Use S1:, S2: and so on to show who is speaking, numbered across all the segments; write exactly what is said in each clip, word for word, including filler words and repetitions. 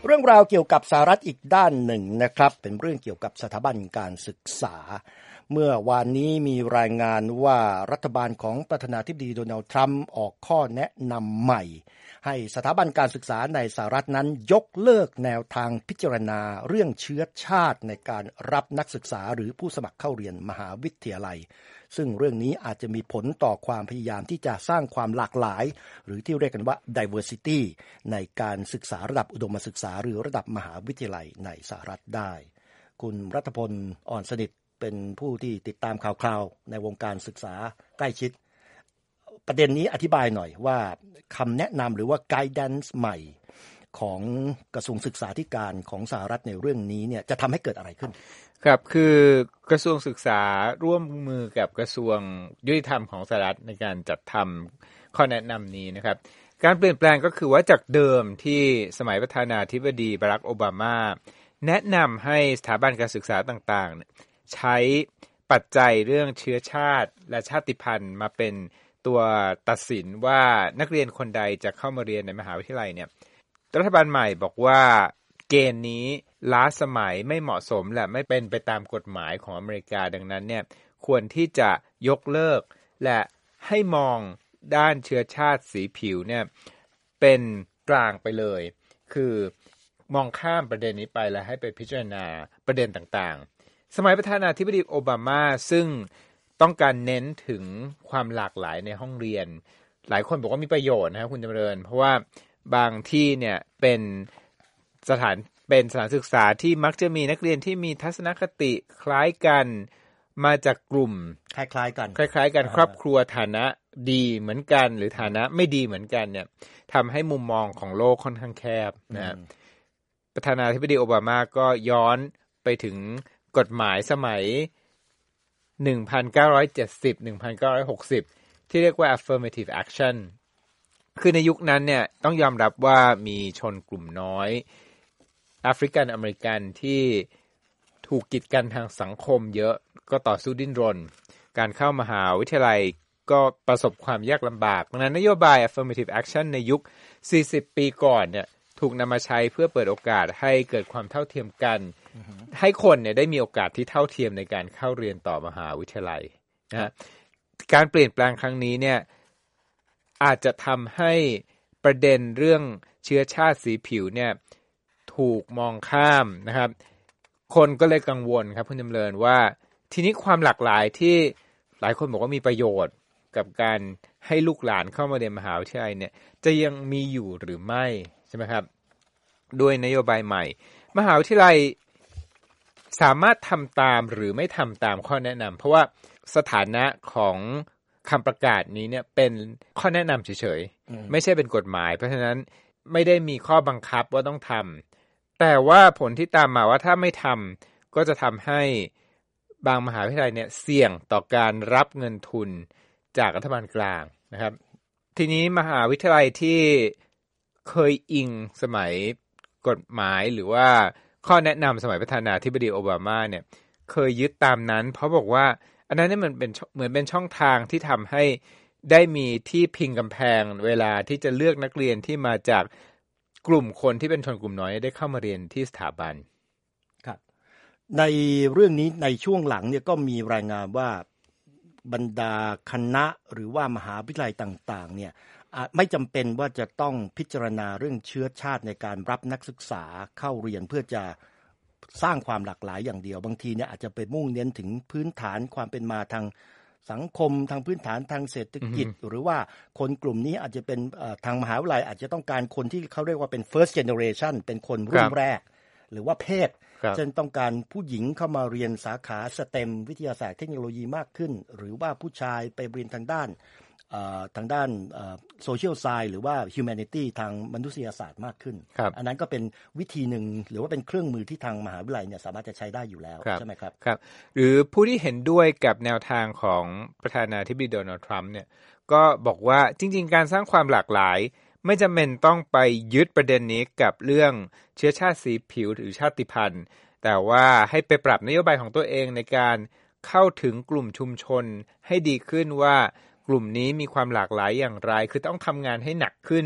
S1: เรื่องราวเกี่ยวกับสหรัฐอีกด้านหนึ่งนะครับเป็นเรื่องเกี่ยวกับสถาบันการศึกษาเมื่อวานนี้มีรายงานว่ารัฐบาลของประธานาธิบดีโดนัลด์ทรัมป์ออกข้อแนะนำใหม่ให้สถาบันการศึกษาในสหรัฐนั้นยกเลิกแนวทางพิจารณาเรื่องเชื้อชาติในการรับนักศึกษาหรือผู้สมัครเข้าเรียนมหาวิทยาลัยซึ่งเรื่องนี้อาจจะมีผลต่อความพยายามที่จะสร้างความหลากหลายหรือที่เรียกกันว่า diversity ในการศึกษาระดับอุดมศึกษาหรือระดับมหาวิทยาลัยในสหรัฐได้คุณรัฐพลอ่อนสนิทเป็นผู้ที่ติดตามข่าวคราวในวงการศึกษาใกล้ชิดประเด็นนี้อธิบายหน่อยว่าคำแนะนำหรือว่า guidance ใหม่ของกระทรวงศึกษาธิการของสหรัฐในเรื่องนี้เนี่ยจะทำให้เกิดอะไรขึ้น
S2: ครับคือกระทรวงศึกษาร่วมมือกับกระทรวงยุติธรรมของสหรัฐในการจัดทำข้อแนะนำนี้นะครับการเปลี่ยนแปลงก็คือว่าจากเดิมที่สมัยประธานาธิบดีบารักโอบามาแนะนำให้สถาบันการศึกษาต่างๆใช้ปัจจัยเรื่องเชื้อชาติและชาติพันธุ์มาเป็นตัวตัดสินว่านักเรียนคนใดจะเข้ามาเรียนในมหาวิทยาลัยเนี่ยรัฐบาลใหม่บอกว่าเกณฑ์นี้ล้าสมัยไม่เหมาะสมและไม่เป็นไปตามกฎหมายของอเมริกาดังนั้นเนี่ยควรที่จะยกเลิกและให้มองด้านเชื้อชาติสีผิวเนี่ยเป็นกลางไปเลยคือมองข้ามประเด็นนี้ไปและให้ไปพิจารณาประเด็นต่างๆสมัยประธานาธิบดีโอบามาซึ่งต้องการเน้นถึงความหลากหลายในห้องเรียนหลายคนบอกว่ามีประโยชน์นะครับคุณจำเริญเพราะว่าบางที่เนี่ยเป็นสถานเป็นสถานศึกษาที่มักจะมีนักเรียนที่มีทัศนคติคล้ายกันมาจากกลุ่ม
S1: คล้ายๆกัน
S2: คล้ายๆกันครอบครัวฐานะดีเหมือนกันหรือฐานะไม่ดีเหมือนกันเนี่ยทำให้มุมมองของโลกค่อนข้างแคบนะประธานาธิบดีโอบามาก็ย้อนไปถึงกฎหมายสมัยหนึ่งพันเก้าร้อยเจ็ดสิบ หนึ่งพันเก้าร้อยหกสิบที่เรียกว่า affirmative action คือในยุคนั้นเนี่ยต้องยอมรับว่ามีชนกลุ่มน้อยแอฟริกันอเมริกันที่ถูกกีดกันทางสังคมเยอะก็ต่อสู้ดิ้นรนการเข้ามหาวิทยาลัยก็ประสบความยากลำบากดังนั้นนโยบาย affirmative action ในยุคสี่สิบปีก่อนเนี่ยถูกนำมาใช้เพื่อเปิดโอกาสให้เกิดความเท่าเทียมกัน uh-huh. ให้คนเนี่ยได้มีโอกาสที่เท่าเทียมในการเข้าเรียนต่อมหาวิทยาลัยนะ การเปลี่ยนแปลงครั้งนี้เนี่ยอาจจะทำให้ประเด็นเรื่องเชื้อชาติสีผิวเนี่ยถูกมองข้ามนะครับคนก็เลยกังวลครับคุณจำเริญว่าทีนี้ความหลากหลายที่หลายคนบอกว่ามีประโยชน์กับการให้ลูกหลานเข้ามาเรียนมหาวิทยาลัยเนี่ยจะยังมีอยู่หรือไม่ใช่ไหมครับด้วยนโยบายใหม่มหาวิทยาลัยสามารถทำตามหรือไม่ทำตามข้อแนะนำเพราะว่าสถานะของคำประกาศนี้เนี่ยเป็นข้อแนะนำเฉยๆไม่ใช่เป็นกฎหมายเพราะฉะนั้นไม่ได้มีข้อบังคับว่าต้องทำแต่ว่าผลที่ตามมาว่าถ้าไม่ทำก็จะทำให้บางมหาวิทยาลัยเนี่ยเสี่ยงต่อการรับเงินทุนจากรัฐบาลกลางนะครับทีนี้มหาวิทยาลัยที่เคยอิงสมัยกฎหมายหรือว่าข้อแนะนำสมัยประธานาธิบดีโอบามาเนี่ยเคยยึดตามนั้นเพราะบอกว่าอันนั้นเนี่ยมันเป็นเหมือนเป็นช่องทางที่ทำให้ได้มีที่พิงกำแพงเวลาที่จะเลือกนักเรียนที่มาจากกลุ่มคนที่เป็นชนกลุ่มน้อยได้เข้ามาเรียนที่สถาบัน
S1: ครับในเรื่องนี้ในช่วงหลังเนี่ยก็มีรายงานว่าบรรดาคณะหรือว่ามหาวิทยาลัยต่างๆเนี่ยไม่จำเป็นว่าจะต้องพิจารณาเรื่องเชื้อชาติในการรับนักศึกษาเข้าเรียนเพื่อจะสร้างความหลากหลายอย่างเดียวบางทีเนี่ยอาจจะไปมุ่งเน้นถึงพื้นฐานความเป็นมาทางสังคมทางพื้นฐานทางเศรษฐกิจ mm-hmm. หรือว่าคนกลุ่มนี้อาจจะเป็นทางมหาวิทยาลัยอาจจะต้องการคนที่เขาเรียกว่าเป็น first generation เป็นคนรุ่นแรกหรือว่าเพศเช่นต้องการผู้หญิงเข้ามาเรียนสาขา เอส ที อี เอ็ม วิทยาศาสตร์เทคโนโลยีมากขึ้นหรือว่าผู้ชายไปเรียนทางด้านทางด้านโซเชียลไซน์หรือว่า humanity ทางมนุษยศาสตร์มากขึ้นอันนั้นก็เป็นวิธีหนึ่งหรือว่าเป็นเครื่องมือที่ทางมหาวิทยาลัยเนี่ยสามารถจะใช้ได้อยู่แล้วใช่ไหมครับ
S2: ครับหรือผู้ที่เห็นด้วยกับแนวทางของประธานาธิบดีโดนัลด์ทรัมป์เนี่ยก็บอกว่าจริงๆการสร้างความหลากหลายไม่จำเป็นต้องไปยึดประเด็นนี้กับเรื่องเชื้อชาติสีผิวหรือชาติพันธุ์แต่ว่าให้ไปปรับนโยบายของตัวเองในการเข้าถึงกลุ่มชุมชนให้ดีขึ้นว่ากลุ่มนี้มีความหลากหลายอย่างไรคือต้องทำงานให้หนักขึ้น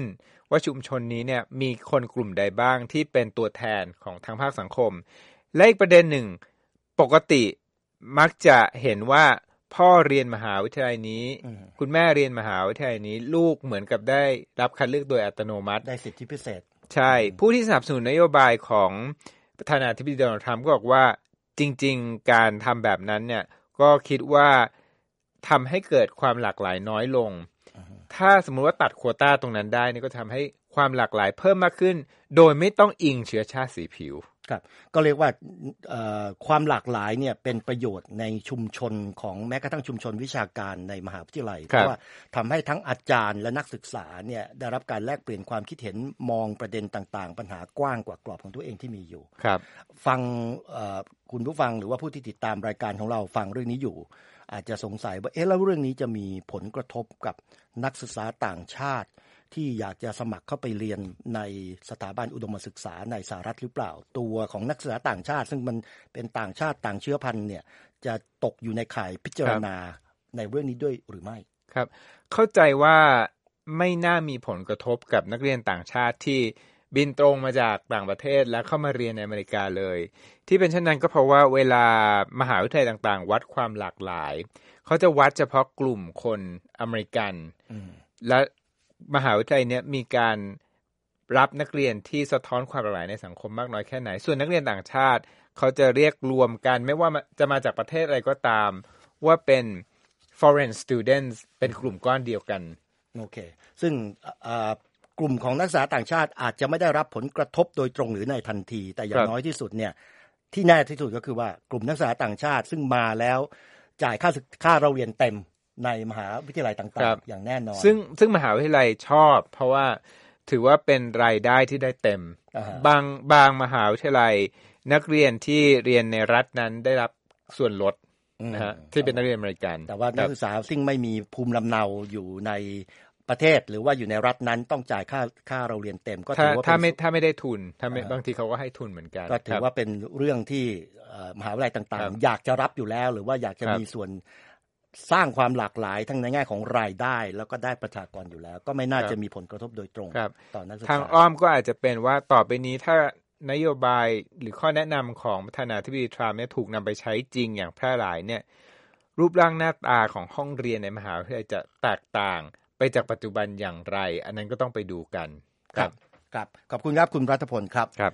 S2: ว่าชุมชนนี้เนี่ยมีคนกลุ่มใดบ้างที่เป็นตัวแทนของทางภาคสังคมและอีกประเด็นหนึ่งปกติมักจะเห็นว่าพ่อเรียนมหาวิทยาลัยนี้คุณแม่เรียนมหาวิทยาลัยนี้ลูกเหมือนกับได้รับคัดเลือกโดยอัตโนมัติ
S1: ได้สิทธิพิเศษ
S2: ใช่ผู้ที่สนับสนุนนโยบายของประธานาธิบดีโดนัลด์ทรัมป์ก็บอกว่าจริงๆการทำแบบนั้นเนี่ยก็คิดว่าทำให้เกิดความหลากหลายน้อยลง uh-huh. ถ้าสมมุติว่าตัดโควต้าตรงนั้นได้นี่ก็ทำให้ความหลากหลายเพิ่มมากขึ้นโดยไม่ต้องอิงเชื้อชาติสีผิว
S1: ครับก็เรียกว่าความหลากหลายเนี่ยเป็นประโยชน์ในชุมชนของแม้กระทั่งชุมชนวิชาการในมหาวิทยาลัยเพราะว่าทำให้ทั้งอาจารย์และนักศึกษาเนี่ยได้รับการแลกเปลี่ยนความคิดเห็นมองประเด็นต่างๆปัญหากว้างกว่ากรอบของตัวเองที่มีอยู่
S2: ครับ
S1: ฟังคุณผู้ฟังหรือว่าผู้ที่ติดตามรายการของเราฟังเรื่องนี้อยู่อาจจะสงสัยว่าเอ๊ะแล้วเรื่องนี้จะมีผลกระทบกับนักศึกษาต่างชาติที่อยากจะสมัครเข้าไปเรียนในสถาบันอุดมศึกษาในสหรัฐหรือเปล่าตัวของนักศึกษาต่างชาติซึ่งมันเป็นต่างชาติต่างเชื้อพันธุ์เนี่ยจะตกอยู่ในข่ายพิจารณาในเรื่องนี้ด้วยหรือไม่
S2: ครับเข้าใจว่าไม่น่ามีผลกระทบกับนักเรียนต่างชาติที่บินตรงมาจากต่างประเทศแล้วเข้ามาเรียนในอเมริกาเลยที่เป็นเช่นนั้นก็เพราะว่าเวลามหาวิทยาลัยต่างๆวัดความหลากหลายเขาจะวัดเฉพาะกลุ่มคนอเมริกันและมหาวิทยาลัยเนี่ยมีการรับนักเรียนที่สะท้อนความหลากหลายในสังคมมากน้อยแค่ไหนส่วนนักเรียนต่างชาติเขาจะเรียกรวมกันไม่ว่าจะมาจากประเทศอะไรก็ตามว่าเป็น foreign students เป็นกลุ่มก้อนเดียวกัน
S1: โอเคซึ่งกลุ่มของนักศึกษาต่างชาติอาจจะไม่ได้รับผลกระทบโดยตรงหรือในทันทีแต่อย่างน้อยที่สุดเนี่ยที่แน่ที่สุดก็คือว่ากลุ่มนักศึกษาต่างชาติซึ่งมาแล้วจ่ายค่าค่าเราเรียนเต็มในมหาวิทยาลัยต่างๆอย่างแน่นอน
S2: ซึ่งซึ่งมหาวิทยาลัยชอบเพราะว่าถือว่าเป็นรายได้ที่ได้เต็ม uh-huh. บางบางมหาวิทยาลัยนักเรียนที่เรียนในรัฐนั้นได้รับส่วนลดนะฮะที่เป็นนักเรียนอเมริกัน
S1: แต่ว่านักศึกษาซึ่งไม่มีภูมิลำเนาอยู่ในประเทศหรือว่าอยู่ในรัฐนั้นต้องจ่ายค่าค่าเราเรียนเต็มก็ถือว่า
S2: ถ้าไม่ถ้าไม่ได้ทุนถ้าบางทีเขาก็ให้ทุนเหมือนกัน
S1: ก็ถือว่าเป็นเรื่องที่มหาวิทยาลัยต่างๆอยากจะรับอยู่แล้วหรือว่าอยากจะมีส่วนสร้างความหลากหลายทั้งในแง่ของรายได้แล้วก็ได้ประชากรอยู่แล้วก็ไม่น่าจะมีผลกระทบโดยตรงต่อนักศึกษา
S2: ทางอ้อมก็อาจจะเป็นว่าต่อไปนี้ถ้านโยบายหรือข้อแนะนำของประธานาธิบดีทรัมป์เนี่ยถูกนำไปใช้จริงอย่างแพร่หลายเนี่ยรูปร่างหน้าตาของห้องเรียนในมหาวิทยาลัยจะแตกต่างไปจากปัจจุบันอย่างไรอันนั้นก็ต้องไปดูกัน
S1: ครับครับขอบคุณครับคุณรัฐพลครับ
S2: ครับ